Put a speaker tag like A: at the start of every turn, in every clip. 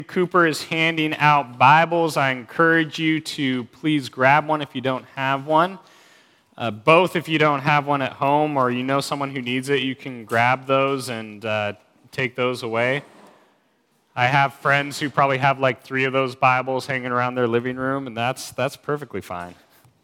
A: Cooper is handing out Bibles. I encourage you to please grab one if you don't have one. Both if you don't have one at home or you know someone who needs it, you can grab those and take those away. I have friends who probably have like 3 of those Bibles hanging around their living room, and that's perfectly fine.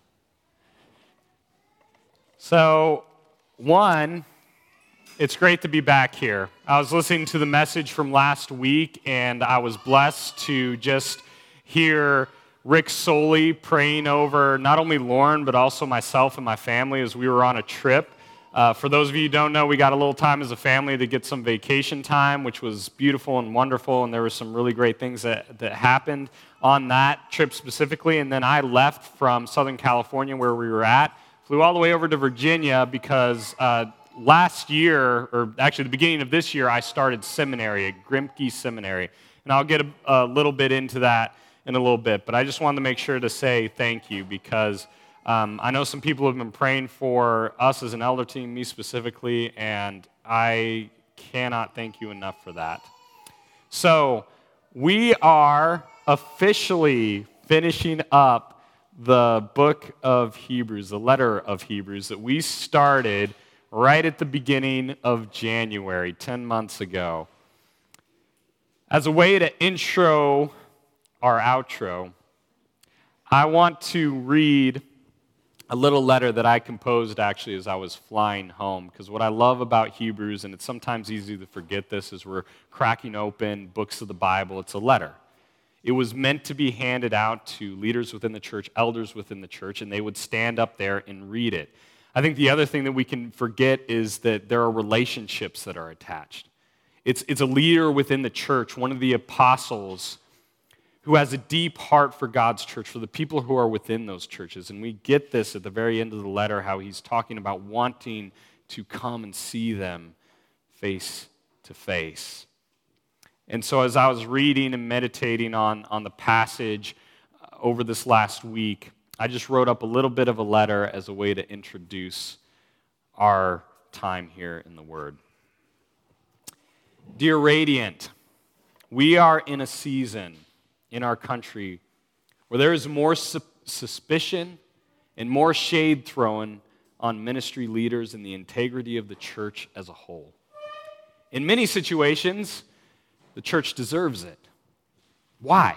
A: So, one, it's great to be back here. I was listening to the message from last week, and I was blessed to just hear Rick Soley praying over not only Lauren, but also myself and my family as we were on a trip. For those of you who don't know, we got a little time as a family to get some vacation time, which was beautiful and wonderful, and there were some really great things that happened on that trip specifically. And then I left from Southern California, where we were at, flew all the way over to Virginia because last year, or actually the beginning of this year, I started seminary at Grimke Seminary. And I'll get a little bit into that in a little bit. But I just wanted to make sure to say thank you because I know some people have been praying for us as an elder team, me specifically, and I cannot thank you enough for that. So we are officially finishing up the book of Hebrews, the letter of Hebrews that we started right at the beginning of January, 10 months ago. As a way to intro our outro, I want to read a little letter that I composed actually as I was flying home, because what I love about Hebrews, and it's sometimes easy to forget this as we're cracking open books of the Bible, it's a letter. It was meant to be handed out to leaders within the church, elders within the church, and they would stand up there and read it. I think the other thing that we can forget is that there are relationships that are attached. It's a leader within the church, one of the apostles, who has a deep heart for God's church, for the people who are within those churches. And we get this at the very end of the letter, how he's talking about wanting to come and see them face to face. And so as I was reading and meditating on the passage over this last week, I just wrote up a little bit of a letter as a way to introduce our time here in the Word. Dear Radiant, we are in a season in our country where there is more suspicion and more shade thrown on ministry leaders and the integrity of the church as a whole. In many situations, the church deserves it. Why?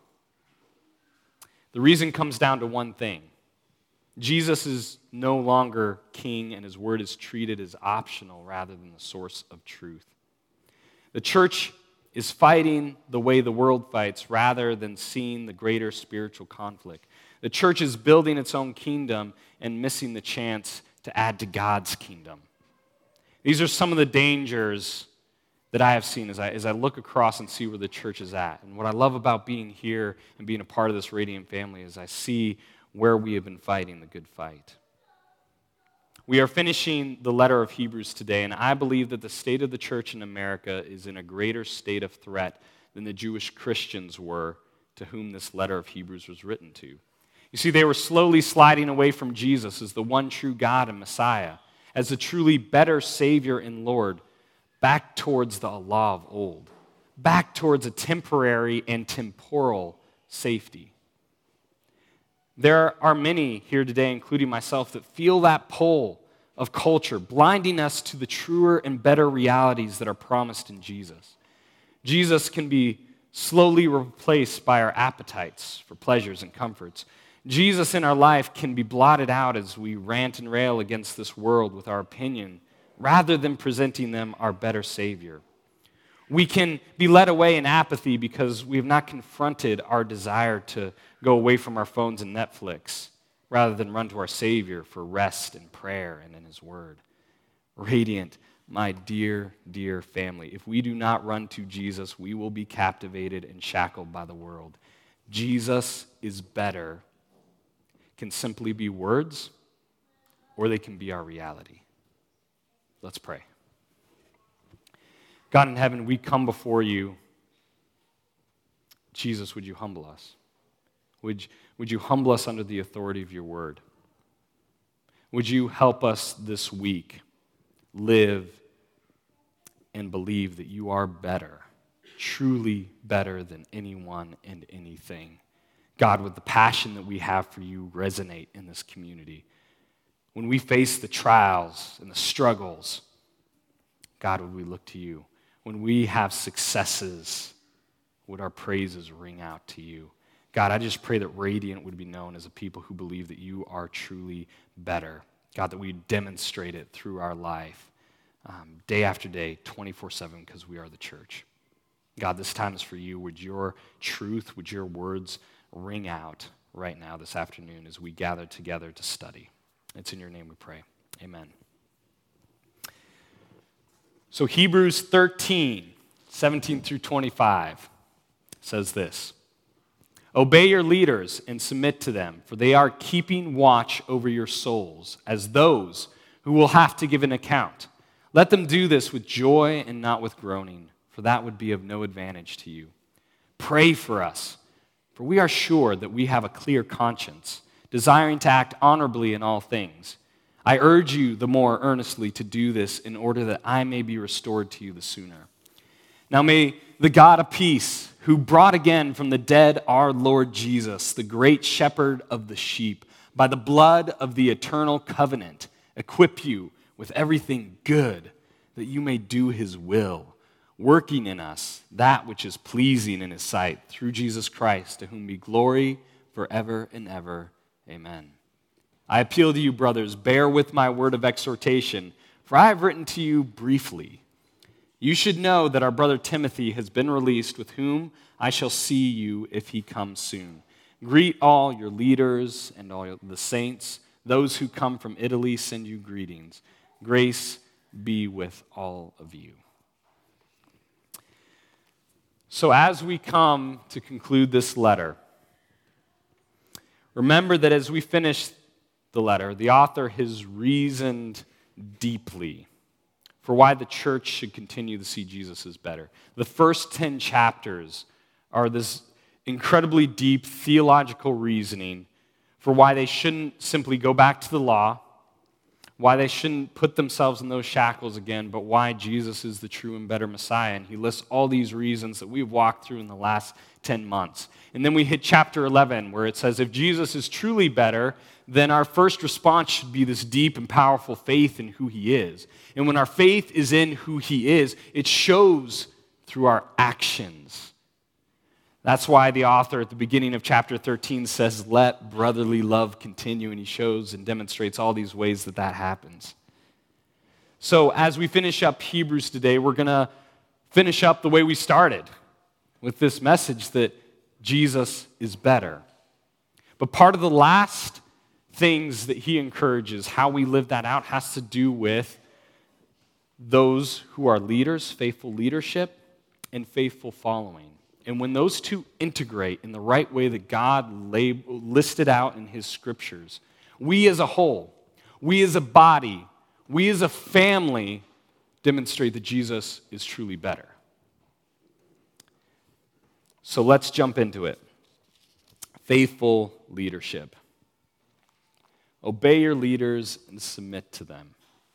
A: The reason comes down to one thing. Jesus is no longer king, and his word is treated as optional rather than the source of truth. The church is fighting the way the world fights rather than seeing the greater spiritual conflict. The church is building its own kingdom and missing the chance to add to God's kingdom. These are some of the dangers that I have seen as I look across and see where the church is at. And what I love about being here and being a part of this Radiant family is I see where we have been fighting the good fight. We are finishing the letter of Hebrews today, and I believe that the state of the church in America is in a greater state of threat than the Jewish Christians were to whom this letter of Hebrews was written to. You see, they were slowly sliding away from Jesus as the one true God and Messiah, as the truly better Savior and Lord, back towards the law of old, back towards a temporary and temporal safety. There are many here today, including myself, that feel that pull of culture, blinding us to the truer and better realities that are promised in Jesus. Jesus can be slowly replaced by our appetites for pleasures and comforts. Jesus in our life can be blotted out as we rant and rail against this world with our opinion, rather than presenting them our better Savior. We can be led away in apathy because we have not confronted our desire to go away from our phones and Netflix, rather than run to our Savior for rest and prayer and in His Word. Radiant, my dear, dear family, if we do not run to Jesus, we will be captivated and shackled by the world. Jesus is better can simply be words, or they can be our reality. Let's pray. God in heaven, we come before you. Jesus, would you humble us? Would you humble us under the authority of your word? Would you help us this week live and believe that you are better truly better than anyone and anything. God, would the passion that we have for you resonate in this community? When we face the trials and the struggles, God, would we look to you? When we have successes, would our praises ring out to you? God, I just pray that Radiant would be known as a people who believe that you are truly better. God, that we demonstrate it through our life, day after day, 24/7, because we are the church. God, this time is for you. Would your truth, would your words ring out right now this afternoon as we gather together to study? It's in your name we pray. Amen. So Hebrews 13, 17 through 25 says this: Obey your leaders and submit to them, for they are keeping watch over your souls as those who will have to give an account. Let them do this with joy and not with groaning, for that would be of no advantage to you. Pray for us, for we are sure that we have a clear conscience, desiring to act honorably in all things. I urge you the more earnestly to do this in order that I may be restored to you the sooner. Now may the God of peace, who brought again from the dead our Lord Jesus, the great shepherd of the sheep, by the blood of the eternal covenant, equip you with everything good, that you may do his will, working in us that which is pleasing in his sight, through Jesus Christ, to whom be glory forever and ever. Amen. I appeal to you, brothers, bear with my word of exhortation, for I have written to you briefly. You should know that our brother Timothy has been released, with whom I shall see you if he comes soon. Greet all your leaders and all the saints. Those who come from Italy send you greetings. Grace be with all of you. So as we come to conclude this letter, remember that as we finish the letter, the author has reasoned deeply for why the church should continue to see Jesus as better. The first 10 chapters are this incredibly deep theological reasoning for why they shouldn't simply go back to the law, why they shouldn't put themselves in those shackles again, but why Jesus is the true and better Messiah. And he lists all these reasons that we've walked through in the last 10 months. And then we hit chapter 11, where it says, if Jesus is truly better, then our first response should be this deep and powerful faith in who he is. And when our faith is in who he is, it shows through our actions. That's why the author at the beginning of chapter 13 says, let brotherly love continue, and he shows and demonstrates all these ways that that happens. So as we finish up Hebrews today, we're going to finish up the way we started, with this message that Jesus is better. But part of the last things that he encourages, how we live that out, has to do with those who are leaders, faithful leadership, and faithful following. And when those two integrate in the right way that God listed out in his scriptures, we as a whole, we as a body, we as a family demonstrate that Jesus is truly better. So let's jump into it. Faithful leadership. Obey your leaders and submit to them.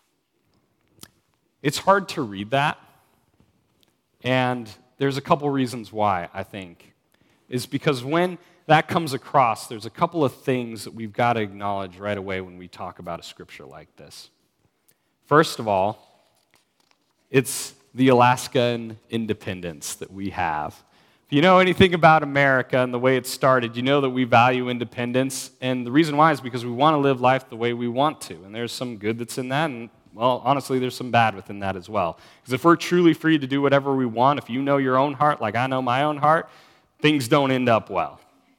A: It's hard to read that, and there's a couple reasons why, I think. Is because when that comes across, there's a couple of things that we've got to acknowledge right away when we talk about a scripture like this. First of all, it's the Alaskan independence that we have. If you know anything about America and the way it started, you know that we value independence, and the reason why is because we want to live life the way we want to, and there's some good that's in that, and well, honestly, there's some bad within that as well. Because if we're truly free to do whatever we want, if you know your own heart like I know my own heart, things don't end up well.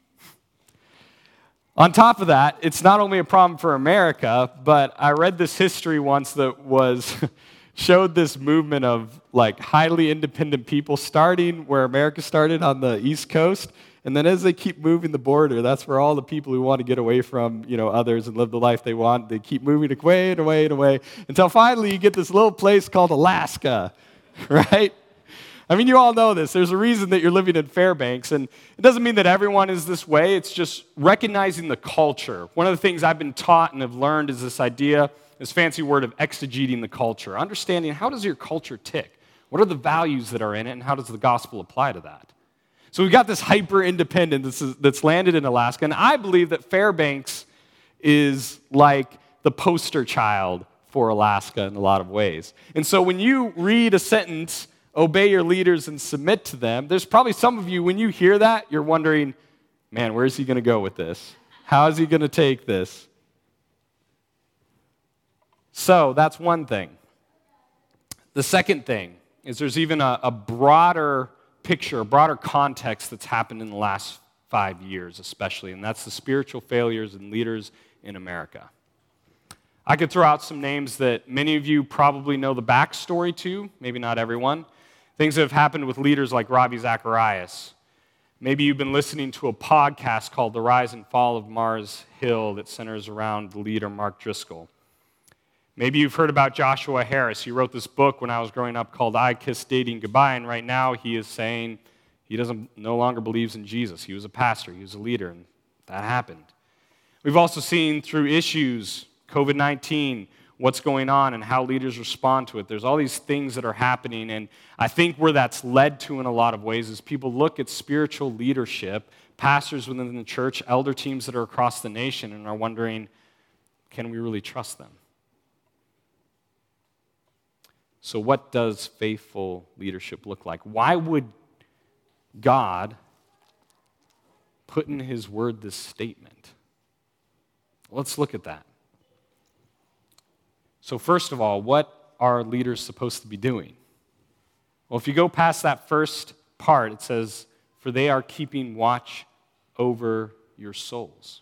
A: On top of that, it's not only a problem for America, but I read this history once that showed this movement of like highly independent people starting where America started on the East Coast, and then as they keep moving the border, that's where all the people who want to get away from, others and live the life they want, they keep moving away and away and away until finally you get this little place called Alaska, right? I mean, you all know this. There's a reason that you're living in Fairbanks, and it doesn't mean that everyone is this way. It's just recognizing the culture. One of the things I've been taught and have learned is this idea, this fancy word of exegeting the culture, understanding how does your culture tick? What are the values that are in it, and how does the gospel apply to that? So we've got this hyper-independent that's landed in Alaska, and I believe that Fairbanks is like the poster child for Alaska in a lot of ways. And so when you read a sentence, obey your leaders and submit to them, there's probably some of you, when you hear that, you're wondering, man, where's he going to go with this? How is he going to take this? So that's one thing. The second thing is there's even a broader picture, a broader context that's happened in the last 5 years especially, and that's the spiritual failures and leaders in America. I could throw out some names that many of you probably know the backstory to, maybe not everyone. Things that have happened with leaders like Ravi Zacharias. Maybe you've been listening to a podcast called The Rise and Fall of Mars Hill that centers around the leader Mark Driscoll. Maybe you've heard about Joshua Harris. He wrote this book when I was growing up called I Kissed Dating Goodbye, and right now he is saying he no longer believes in Jesus. He was a pastor, he was a leader, and that happened. We've also seen through issues, COVID-19, what's going on and how leaders respond to it. There's all these things that are happening, and I think where that's led to in a lot of ways is people look at spiritual leadership, pastors within the church, elder teams that are across the nation, and are wondering, can we really trust them? So what does faithful leadership look like? Why would God put in his word this statement? Let's look at that. So first of all, what are leaders supposed to be doing? Well, if you go past that first part, it says, for they are keeping watch over your souls.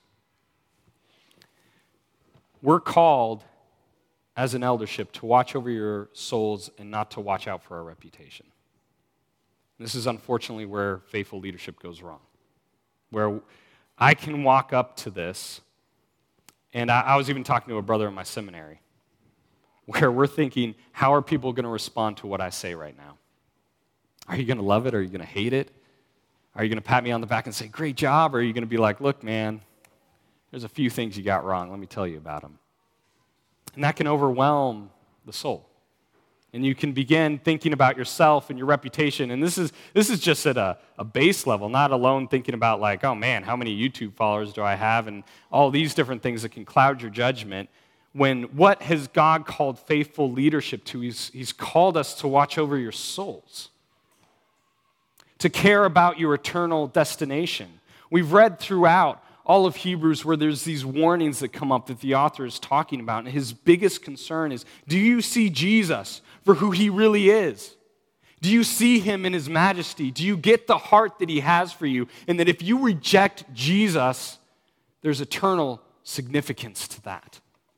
A: We're called as an eldership to watch over your souls and not to watch out for our reputation. This is unfortunately where faithful leadership goes wrong. Where I can walk up to this, and I was even talking to a brother in my seminary, where we're thinking, how are people going to respond to what I say right now? Are you going to love it? Are you going to hate it? Are you going to pat me on the back and say, great job? Or are you going to be like, look, man, there's a few things you got wrong. Let me tell you about them. And that can overwhelm the soul. And you can begin thinking about yourself and your reputation. And this is just at a base level, not alone thinking about like, oh man, how many YouTube followers do I have? And all these different things that can cloud your judgment. When what has God called faithful leadership to? He's called us to watch over your souls, to care about your eternal destination. We've read throughout all of Hebrews where there's these warnings that come up that the author is talking about. And his biggest concern is, do you see Jesus for who he really is? Do you see him in his majesty? Do you get the heart that he has for you? And that if you reject Jesus, there's eternal significance to that.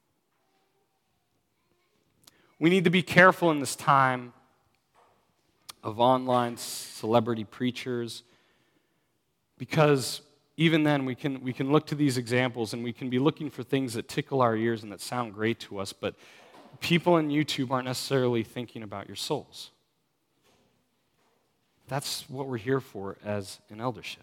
A: We need to be careful in this time of online celebrity preachers, because even then we can look to these examples and we can be looking for things that tickle our ears and that sound great to us, but people on YouTube aren't necessarily thinking about your souls. That's what we're here for as an eldership.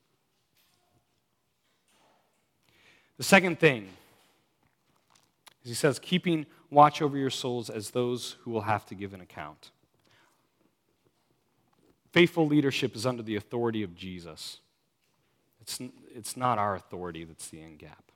A: The second thing is he says, keeping watch over your souls as those who will have to give an account. Faithful leadership is under the authority of Jesus. It's not our authority that's the end gap.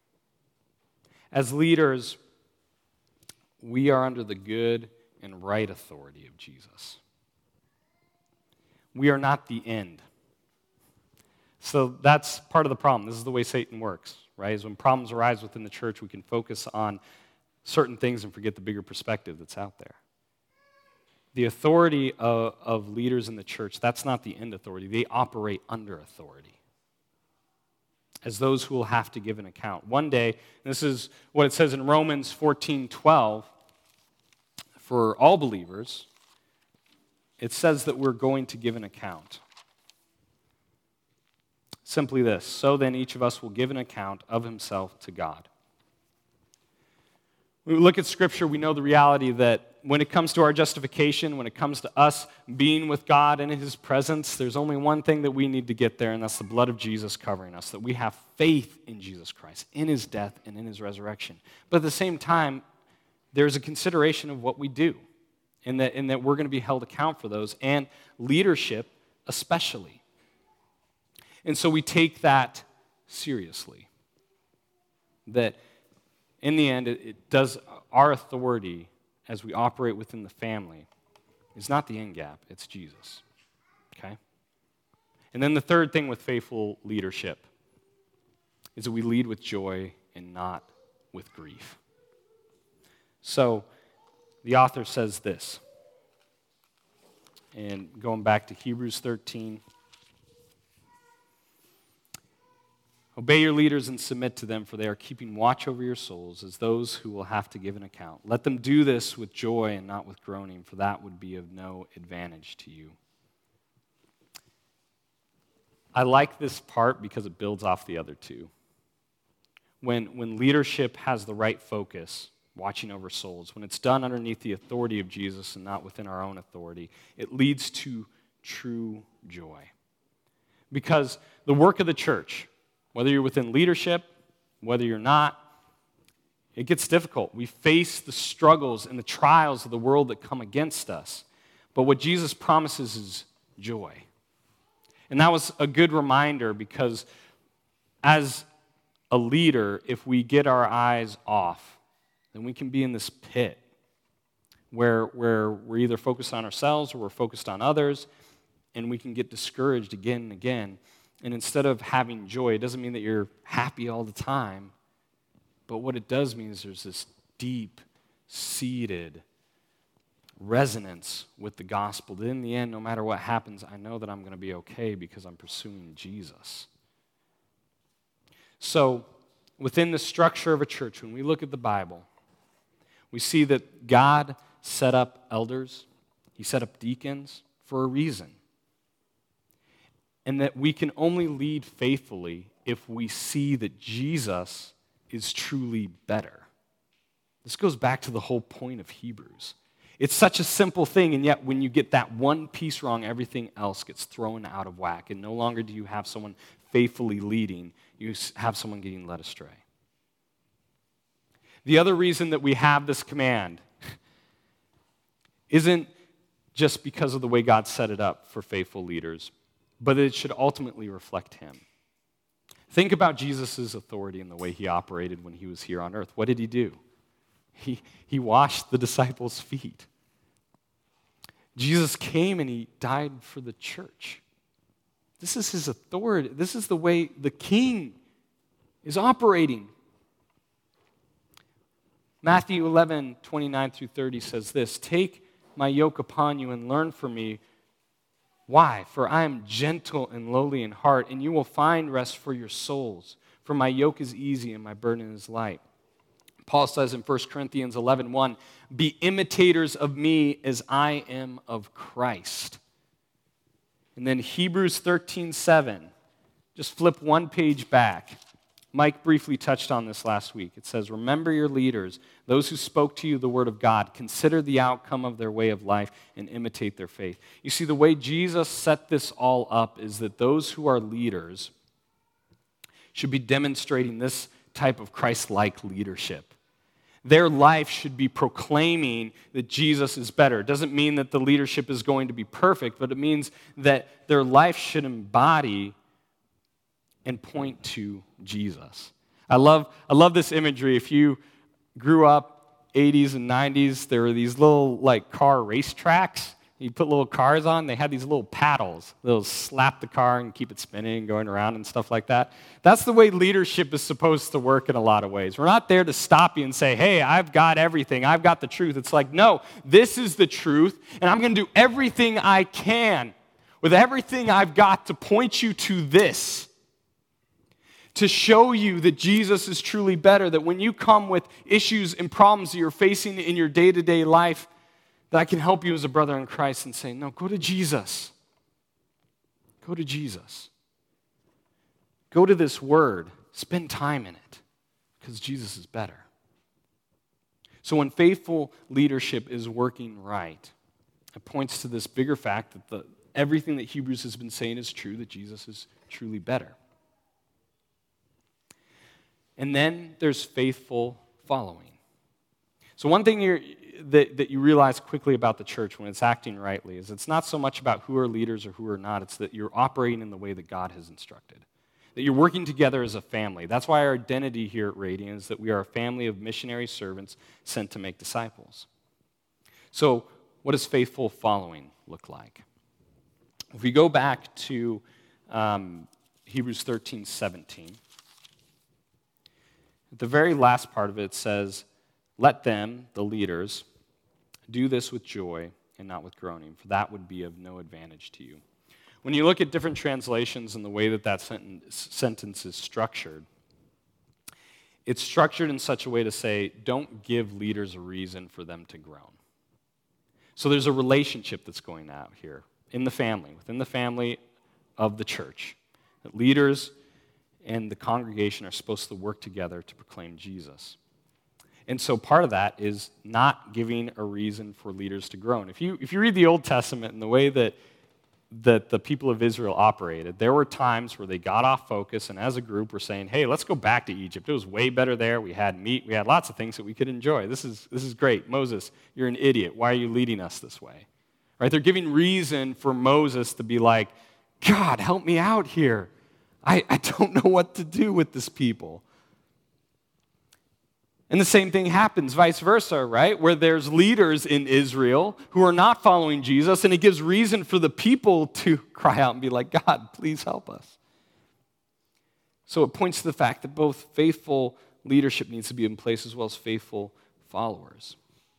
A: As leaders, we are under the good and right authority of Jesus. We are not the end. So that's part of the problem. This is the way Satan works, right? Is when problems arise within the church, we can focus on certain things and forget the bigger perspective that's out there. The authority of leaders in the church, that's not the end authority. They operate under authority as those who will have to give an account. One day, and this is what it says in Romans 14:12, for all believers, it says that we're going to give an account. Simply this, so then each of us will give an account of himself to God. When we look at Scripture, we know the reality that when it comes to our justification, when it comes to us being with God and in his presence, there's only one thing that we need to get there, and that's the blood of Jesus covering us, that we have faith in Jesus Christ, in his death and in his resurrection. But at the same time, there's a consideration of what we do. and that we're going to be held account for those, and leadership especially. And so we take that seriously. That in the end, it does our authority as we operate within the family is not the end gap, it's Jesus. Okay? And then the third thing with faithful leadership is that we lead with joy and not with grief. So the author says this, and going back to Hebrews 13, obey your leaders and submit to them, for they are keeping watch over your souls as those who will have to give an account. Let them do this with joy and not with groaning, for that would be of no advantage to you. I like this part because it builds off the other two. When leadership has the right focus, watching over souls, when it's done underneath the authority of Jesus and not within our own authority, it leads to true joy. Because the work of the church, whether you're within leadership, whether you're not, it gets difficult. We face the struggles and the trials of the world that come against us. But what Jesus promises is joy. And that was a good reminder because as a leader, if we get our eyes off, then we can be in this pit where we're either focused on ourselves or we're focused on others, and we can get discouraged again and again. And instead of having joy, it doesn't mean that you're happy all the time, but what it does mean is there's this deep-seated resonance with the gospel that in the end, no matter what happens, I know that I'm going to be okay because I'm pursuing Jesus. So, within the structure of a church, when we look at the Bible, we see that God set up elders, He set up deacons for a reason. And that we can only lead faithfully if we see that Jesus is truly better. This goes back to the whole point of Hebrews. It's such a simple thing, and yet when you get that one piece wrong, everything else gets thrown out of whack, and no longer do you have someone faithfully leading, you have someone getting led astray. The other reason that we have this command isn't just because of the way God set it up for faithful leaders, but it should ultimately reflect Him. Think about Jesus' authority and the way He operated when He was here on earth. What did He do? He washed the disciples' feet. Jesus came and He died for the church. This is His authority. This is the way the King is operating. Matthew 11:29-30 says this, "Take my yoke upon you and learn from me. Why? For I am gentle and lowly in heart, and you will find rest for your souls. For my yoke is easy and my burden is light." Paul says in 1 Corinthians 11:1, "Be imitators of me as I am of Christ." And then Hebrews 13:7, just flip one page back. Mike briefly touched on this last week. It says, "Remember your leaders, those who spoke to you the word of God. Consider the outcome of their way of life and imitate their faith." You see, the way Jesus set this all up is that those who are leaders should be demonstrating this type of Christ-like leadership. Their life should be proclaiming that Jesus is better. It doesn't mean that the leadership is going to be perfect, but it means that their life should embody and point to Jesus. I love this imagery. If you grew up 80s and 90s, there were these little car race tracks. You put little cars on, they had these little paddles. They'll slap the car and keep it spinning and going around and stuff like that. That's the way leadership is supposed to work in a lot of ways. We're not there to stop you and say, "Hey, I've got everything. I've got the truth." It's like, no, this is the truth, and I'm going to do everything I can with everything I've got to point you to this, to show you that Jesus is truly better, that when you come with issues and problems that you're facing in your day-to-day life, that I can help you as a brother in Christ and say, no, go to Jesus. Go to Jesus. Go to this word. Spend time in it because Jesus is better. So when faithful leadership is working right, it points to this bigger fact that everything that Hebrews has been saying is true, that Jesus is truly better. And then there's faithful following. So one thing that you realize quickly about the church when it's acting rightly is it's not so much about who are leaders or who are not. It's that you're operating in the way that God has instructed, that you're working together as a family. That's why our identity here at Radiant is that we are a family of missionary servants sent to make disciples. So what does faithful following look like? If we go back to Hebrews 13:17, at the very last part of it says, "Let them," the leaders, "do this with joy and not with groaning, for that would be of no advantage to you." When you look at different translations and the way that sentence is structured, it's structured in such a way to say, don't give leaders a reason for them to groan. So there's a relationship that's going out here in the family, within the family of the church, that leaders and the congregation are supposed to work together to proclaim Jesus. And so part of that is not giving a reason for leaders to groan. If you read the Old Testament and the way that the people of Israel operated, there were times where they got off focus and as a group were saying, hey, let's go back to Egypt. It was way better there. We had meat. We had lots of things that we could enjoy. This is great. Moses, you're an idiot. Why are you leading us this way? Right? They're giving reason for Moses to be like, God, help me out here. I don't know what to do with this people. And the same thing happens vice versa, right? Where there's leaders in Israel who are not following Jesus, and it gives reason for the people to cry out and be like, God, please help us. So it points to the fact that both faithful leadership needs to be in place as well as faithful followers.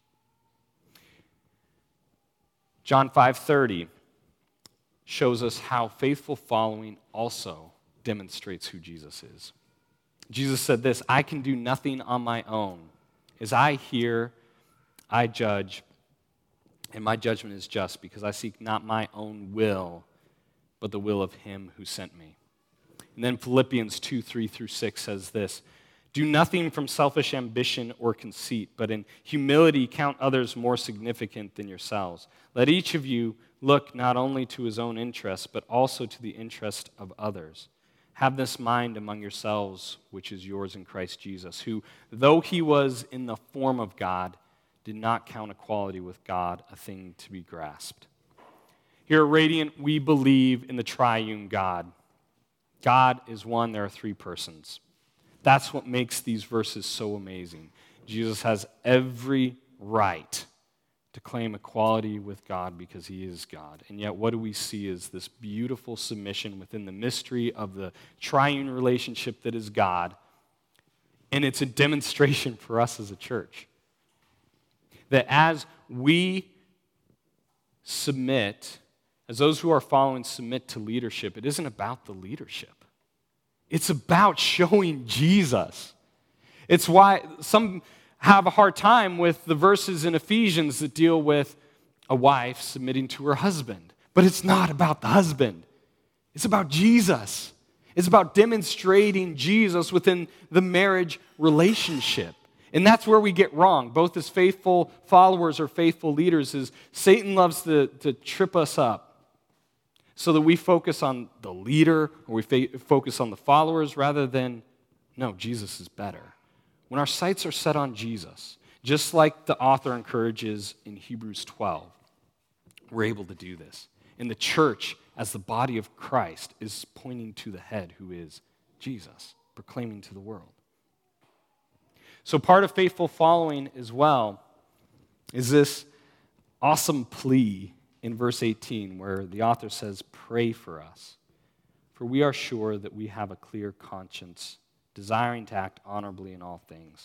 A: John 5:30 shows us how faithful following also demonstrates who Jesus is. Jesus said this, I can do nothing on my own. As I hear, I judge, and my judgment is just because I seek not my own will, but the will of him who sent me. And then Philippians 2:3-6 says this, do nothing from selfish ambition or conceit, but in humility count others more significant than yourselves. Let each of you look not only to his own interests, but also to the interest of others. Have this mind among yourselves, which is yours in Christ Jesus, who, though he was in the form of God, did not count equality with God a thing to be grasped. Here at Radiant, we believe in the triune God. God is one, there are three persons. That's what makes these verses so amazing. Jesus has every right to claim equality with God because he is God. And yet what do we see is this beautiful submission within the mystery of the triune relationship that is God. And it's a demonstration for us as a church. That as we submit, as those who are following submit to leadership, it isn't about the leadership. It's about showing Jesus. It's why some have a hard time with the verses in Ephesians that deal with a wife submitting to her husband. But it's not about the husband. It's about Jesus. It's about demonstrating Jesus within the marriage relationship. And that's where we get wrong, both as faithful followers or faithful leaders, is Satan loves to trip us up so that we focus on the leader or we focus on the followers rather than, no, Jesus is better. When our sights are set on Jesus, just like the author encourages in Hebrews 12, we're able to do this. And the church, as the body of Christ, is pointing to the head who is Jesus, proclaiming to the world. So part of faithful following as well is this awesome plea in verse 18 where the author says, pray for us, for we are sure that we have a clear conscience, desiring to act honorably in all things.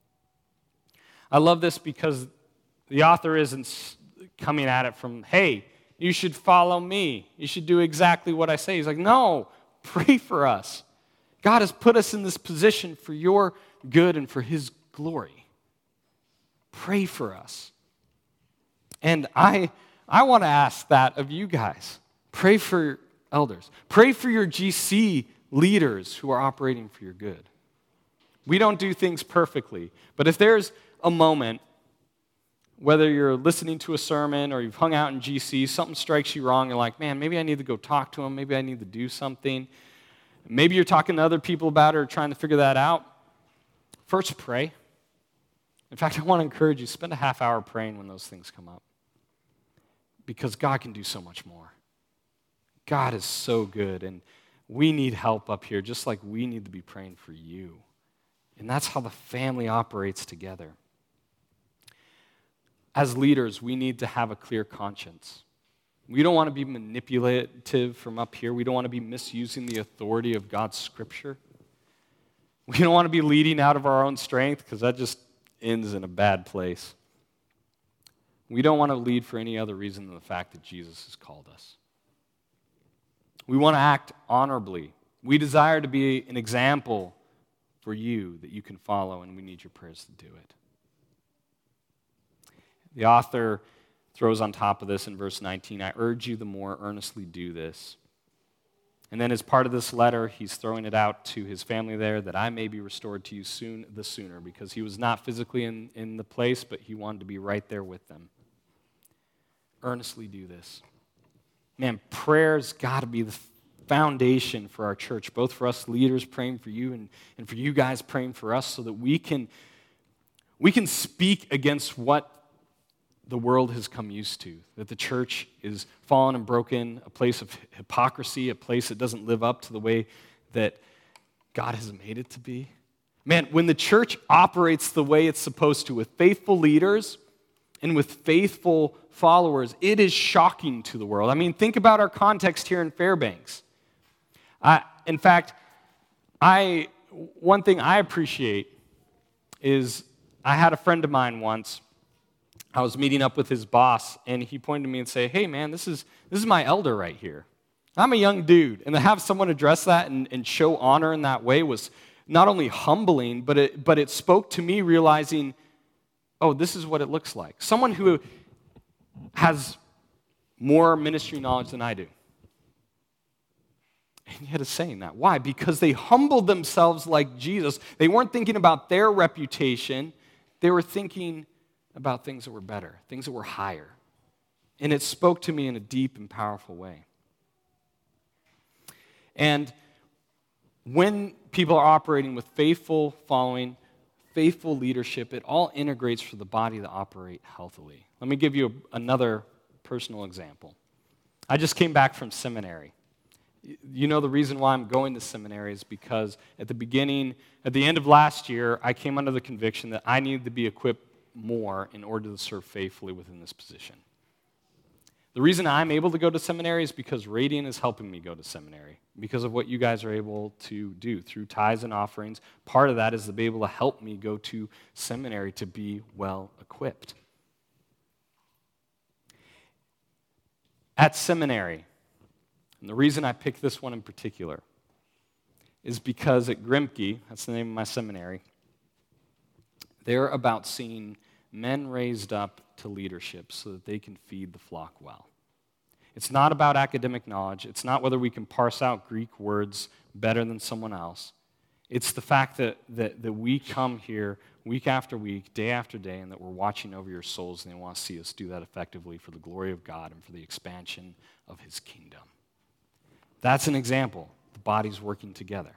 A: I love this because the author isn't coming at it from, hey, you should follow me. You should do exactly what I say. He's like, no, pray for us. God has put us in this position for your good and for his glory. Pray for us. And I want to ask that of you guys. Pray for your elders. Pray for your GC leaders who are operating for your good. We don't do things perfectly, but if there's a moment, whether you're listening to a sermon or you've hung out in GC, something strikes you wrong, you're like, man, maybe I need to go talk to them, maybe I need to do something. Maybe you're talking to other people about it or trying to figure that out. First, pray. In fact, I want to encourage you, spend a half hour praying when those things come up. Because God can do so much more. God is so good, and we need help up here, just like we need to be praying for you. And that's how the family operates together. As leaders, we need to have a clear conscience. We don't want to be manipulative from up here. We don't want to be misusing the authority of God's scripture. We don't want to be leading out of our own strength, because that just ends in a bad place. We don't want to lead for any other reason than the fact that Jesus has called us. We want to act honorably. We desire to be an example for you that you can follow, and we need your prayers to do it. The author throws on top of this in verse 19, I urge you the more earnestly do this. And then as part of this letter, he's throwing it out to his family there, that I may be restored to you soon, the sooner, because he was not physically in the place, but he wanted to be right there with them. Earnestly do this. Man, prayer's got to be the foundation for our church, both for us leaders praying for you and for you guys praying for us, so that we can speak against what the world has come used to, that the church is fallen and broken, a place of hypocrisy, a place that doesn't live up to the way that God has made it to be. Man, when the church operates the way it's supposed to, with faithful leaders and with faithful followers, it is shocking to the world. I mean, think about our context here in Fairbanks. In fact, one thing I appreciate is I had a friend of mine once. I was meeting up with his boss, and he pointed to me and said, hey, man, this is my elder right here. I'm a young dude, and to have someone address that and show honor in that way was not only humbling, but it spoke to me realizing, oh, this is what it looks like. Someone who has more ministry knowledge than I do. And yet it's saying that. Why? Because they humbled themselves like Jesus. They weren't thinking about their reputation. They were thinking about things that were better, things that were higher. And it spoke to me in a deep and powerful way. And when people are operating with faithful following, faithful leadership, it all integrates for the body to operate healthily. Let me give you another personal example. I just came back from seminary. You know the reason why I'm going to seminary is because at the end of last year, I came under the conviction that I needed to be equipped more in order to serve faithfully within this position. The reason I'm able to go to seminary is because Radiant is helping me go to seminary, because of what you guys are able to do through tithes and offerings. Part of that is to be able to help me go to seminary to be well equipped. At seminary, and the reason I picked this one in particular is because at Grimke, that's the name of my seminary, they're about seeing men raised up to leadership so that they can feed the flock well. It's not about academic knowledge. It's not whether we can parse out Greek words better than someone else. It's the fact that we come here week after week, day after day, and that we're watching over your souls, and they want to see us do that effectively for the glory of God and for the expansion of his kingdom. That's an example. The body's working together.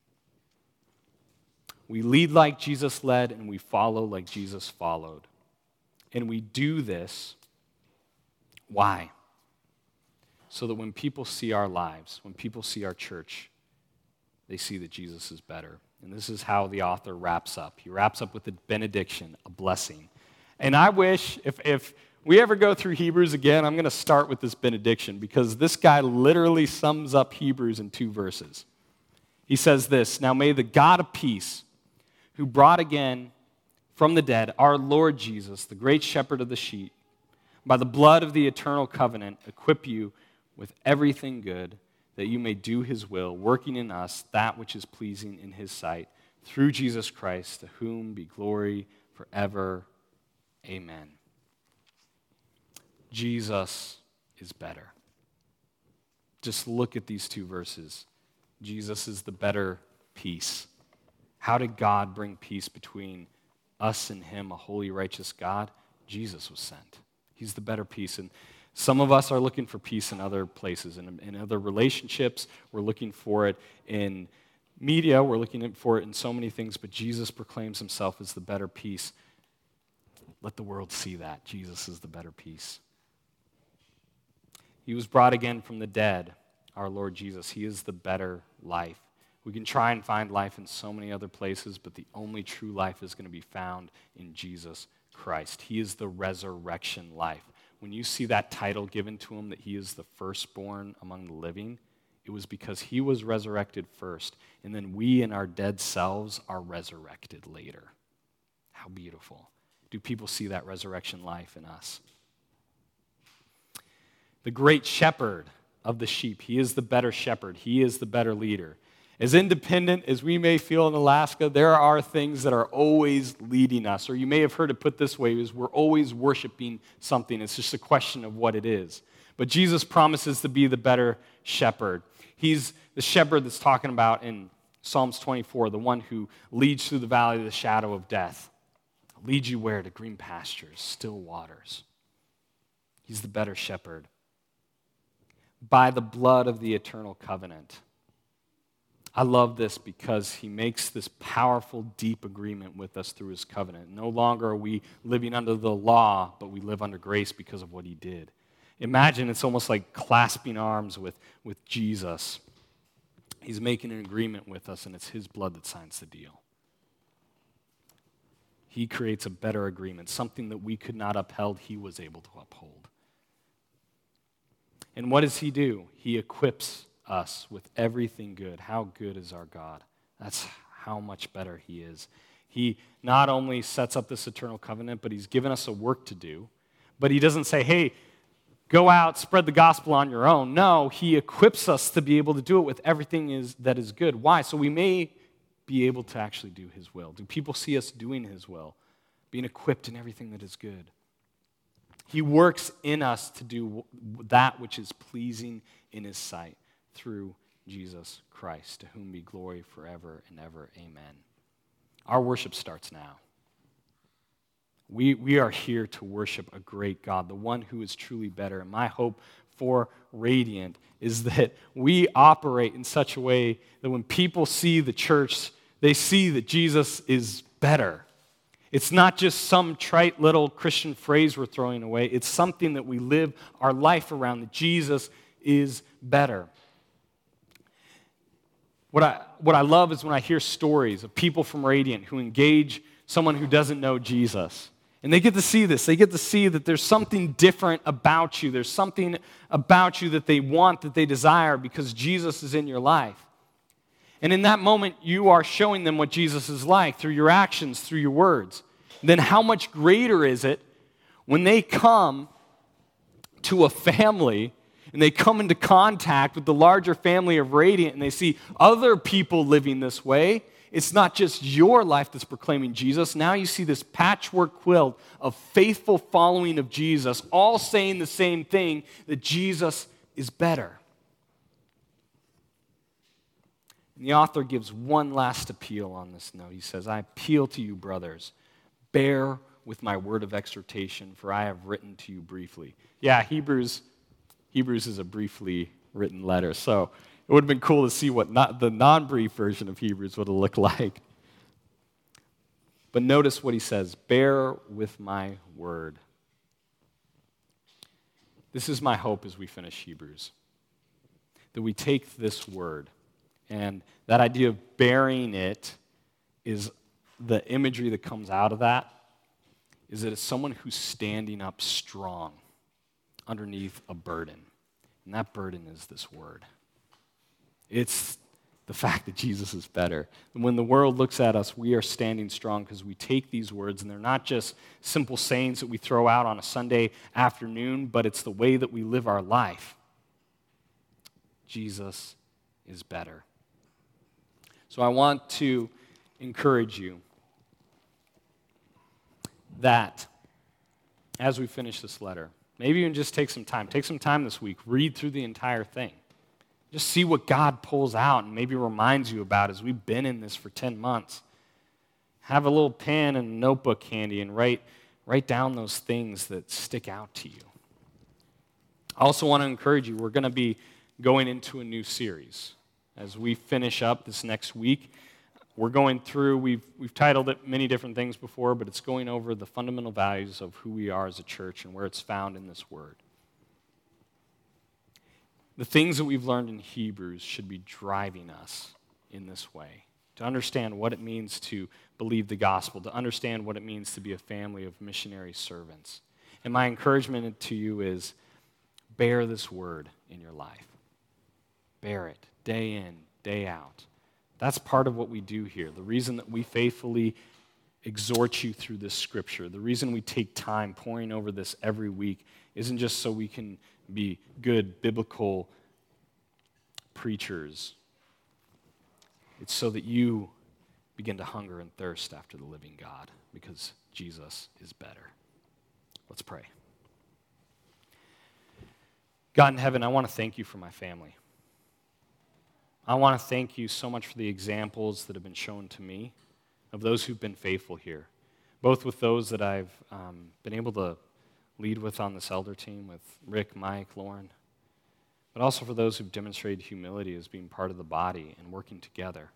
A: We lead like Jesus led, and we follow like Jesus followed. And we do this, why? So that when people see our lives, when people see our church, they see that Jesus is better. And this is how the author wraps up. He wraps up with a benediction, a blessing. And I wish, if we ever go through Hebrews again, I'm going to start with this benediction, because this guy literally sums up Hebrews in 2 verses. He says this, now may the God of peace, who brought again from the dead our Lord Jesus, the great shepherd of the sheep, by the blood of the eternal covenant, equip you with everything good, that you may do his will, working in us that which is pleasing in his sight, through Jesus Christ, to whom be glory forever. Amen. Jesus is better. Just look at these 2 verses. Jesus is the better peace. How did God bring peace between us and him, a holy, righteous God? Jesus was sent. He's the better peace. And some of us are looking for peace in other places, in other relationships. We're looking for it in media. We're looking for it in so many things. But Jesus proclaims himself as the better peace. Let the world see that. Jesus is the better peace. He was brought again from the dead, our Lord Jesus. He is the better life. We can try and find life in so many other places, but the only true life is going to be found in Jesus Christ. He is the resurrection life. When you see that title given to him, that he is the firstborn among the living, it was because he was resurrected first, and then we in our dead selves are resurrected later. How beautiful. Do people see that resurrection life in us? The great shepherd of the sheep, he is the better shepherd. He is the better leader. As independent as we may feel in Alaska, there are things that are always leading us. Or you may have heard it put this way, is we're always worshiping something. It's just a question of what it is. But Jesus promises to be the better shepherd. He's the shepherd that's talking about in Psalms 24, the one who leads through the valley of the shadow of death. Leads you where? To green pastures, still waters. He's the better shepherd. By the blood of the eternal covenant. I love this because he makes this powerful, deep agreement with us through his covenant. No longer are we living under the law, but we live under grace because of what he did. Imagine it's almost like clasping arms with Jesus. He's making an agreement with us, and it's his blood that signs the deal. He creates a better agreement, something that we could not uphold, he was able to uphold. And what does he do? He equips us with everything good. How good is our God? That's how much better he is. He not only sets up this eternal covenant, but he's given us a work to do. But he doesn't say, hey, go out, spread the gospel on your own. No, he equips us to be able to do it with everything that is good. Why? So we may be able to actually do his will. Do people see us doing his will? Being equipped in everything that is good. He works in us to do that which is pleasing in his sight through Jesus Christ, to whom be glory forever and ever. Amen. Our worship starts now. We are here to worship a great God, the one who is truly better. And my hope for Radiant is that we operate in such a way that when people see the church, they see that Jesus is better. It's not just some trite little Christian phrase we're throwing away. It's something that we live our life around, that Jesus is better. What I love is when I hear stories of people from Radiant who engage someone who doesn't know Jesus. And they get to see this. They get to see that there's something different about you. There's something about you that they want, that they desire, because Jesus is in your life. And in that moment, you are showing them what Jesus is like through your actions, through your words. Then how much greater is it when they come to a family and they come into contact with the larger family of Radiant and they see other people living this way? It's not just your life that's proclaiming Jesus. Now you see this patchwork quilt of faithful following of Jesus, all saying the same thing, that Jesus is better. And the author gives one last appeal on this note. He says, I appeal to you, brothers, bear with my word of exhortation, for I have written to you briefly. Yeah, Hebrews is a briefly written letter, so it would have been cool to see what the non-brief version of Hebrews would have looked like. But notice what he says, bear with my word. This is my hope as we finish Hebrews, that we take this word, and that idea of bearing it is the imagery that comes out of that, is that it's someone who's standing up strong underneath a burden. And that burden is this word. It's the fact that Jesus is better. And when the world looks at us, we are standing strong because we take these words, and they're not just simple sayings that we throw out on a Sunday afternoon, but it's the way that we live our life. Jesus is better. So I want to encourage you that as we finish this letter, maybe even just take some time this week, read through the entire thing. Just see what God pulls out and maybe reminds you about as we've been in this for 10 months. Have a little pen and a notebook handy and write down those things that stick out to you. I also want to encourage you, we're going to be going into a new series. As we finish up this next week, we're going through, we've titled it many different things before, but it's going over the fundamental values of who we are as a church and where it's found in this word. The things that we've learned in Hebrews should be driving us in this way, to understand what it means to believe the gospel, to understand what it means to be a family of missionary servants. And my encouragement to you is bear this word in your life. Bear it day in, day out. That's part of what we do here. The reason that we faithfully exhort you through this scripture, the reason we take time pouring over this every week isn't just so we can be good biblical preachers. It's so that you begin to hunger and thirst after the living God, because Jesus is better. Let's pray. God in heaven, I want to thank you for my family. I want to thank you so much for the examples that have been shown to me of those who've been faithful here, both with those that I've been able to lead with on this elder team, with Rick, Mike, Lauren, but also for those who've demonstrated humility as being part of the body and working together.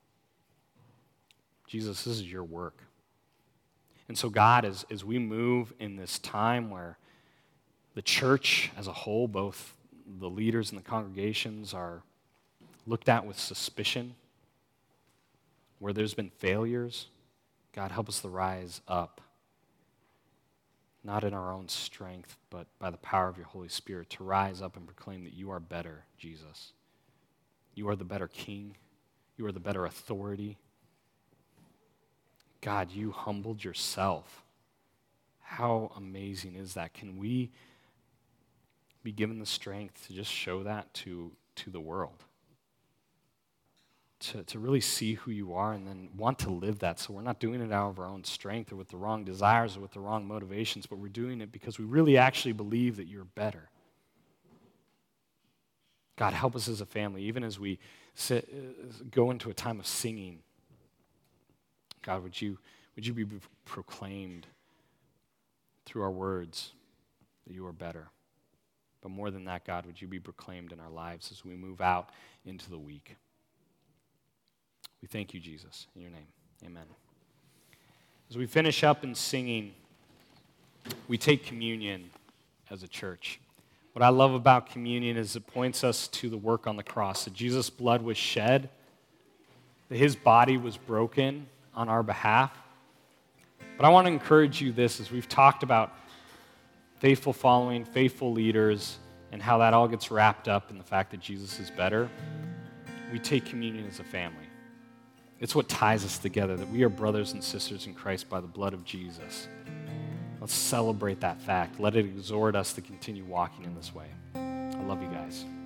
A: Jesus, this is your work. And so God, as we move in this time where the church as a whole, both the leaders and the congregations, are looked at with suspicion, where there's been failures, God, help us to rise up, not in our own strength, but by the power of your Holy Spirit, to rise up and proclaim that you are better, Jesus. You are the better King. You are the better authority. God, you humbled yourself. How amazing is that? Can we be given the strength to just show that to the world? To really see who you are and then want to live that, so we're not doing it out of our own strength or with the wrong desires or with the wrong motivations, but we're doing it because we really actually believe that you're better. God, help us as a family, even as we go into a time of singing. God, would you be proclaimed through our words that you are better? But more than that, God, would you be proclaimed in our lives as we move out into the week? We thank you, Jesus, in your name. Amen. As we finish up in singing, we take communion as a church. What I love about communion is it points us to the work on the cross, that Jesus' blood was shed, that his body was broken on our behalf. But I want to encourage you this, as we've talked about faithful following, faithful leaders, and how that all gets wrapped up in the fact that Jesus is better. We take communion as a family. It's what ties us together, that we are brothers and sisters in Christ by the blood of Jesus. Let's celebrate that fact. Let it exhort us to continue walking in this way. I love you guys.